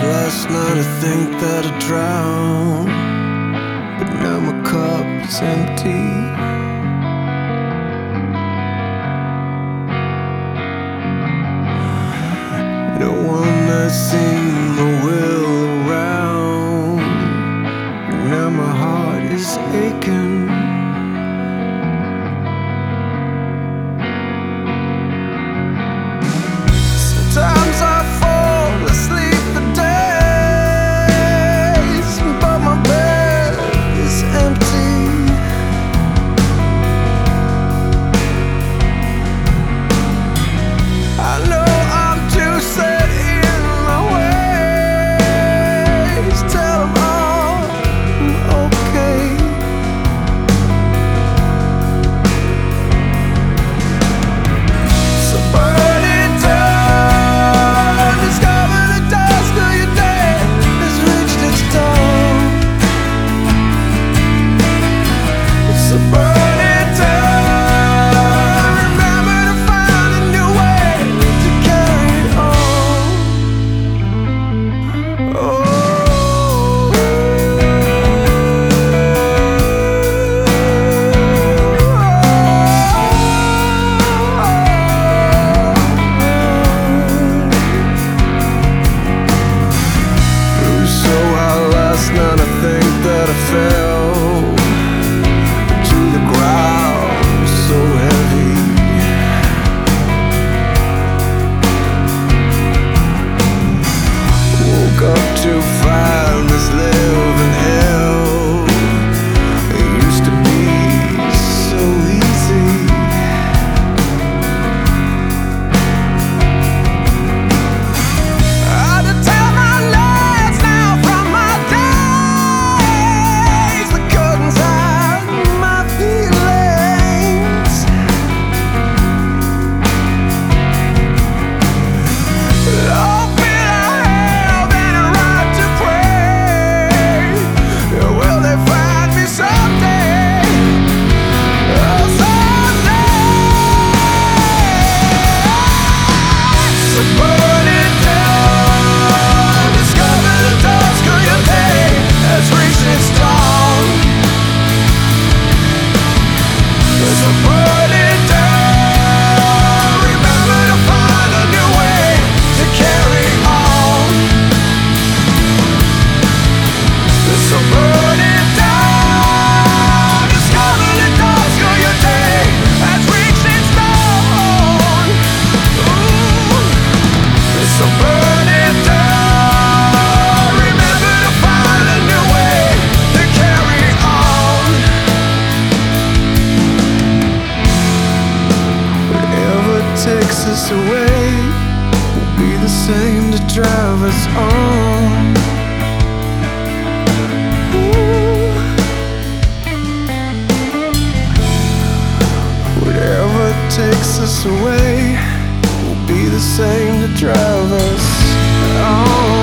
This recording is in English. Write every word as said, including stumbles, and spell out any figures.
last night, I think that I drowned, but now my cup is empty. No one has seen my will around, but now my heart is aching. Sometimes I fall asleep for days, but my bed is empty. I know I'm too set in my ways. Tell them all I'm okay. So burn it down, discover the dusk of your day has reached its dawn. So burn it down, remember to find a new way to carry on. So out last night, I think that I fell to the ground so heavy. Woke up to find this living hell. It used to be so easy. I had to tell my lies now from my days. The curtains hide my feelings. All feel I have and a right to pray. Will they find me someday? Oh, someday. So burn it down, discover the dusk of your day has reached its dawn. So burn it down, remember to find a new way to carry on. So burn it down, discover the dusk of your day has reached its dawn. Ooh. So burn it down, remember to find a new way to carry on. Whatever takes us away will be the same to drive us on. Ooh. Whatever takes us away will be the same to drive us on.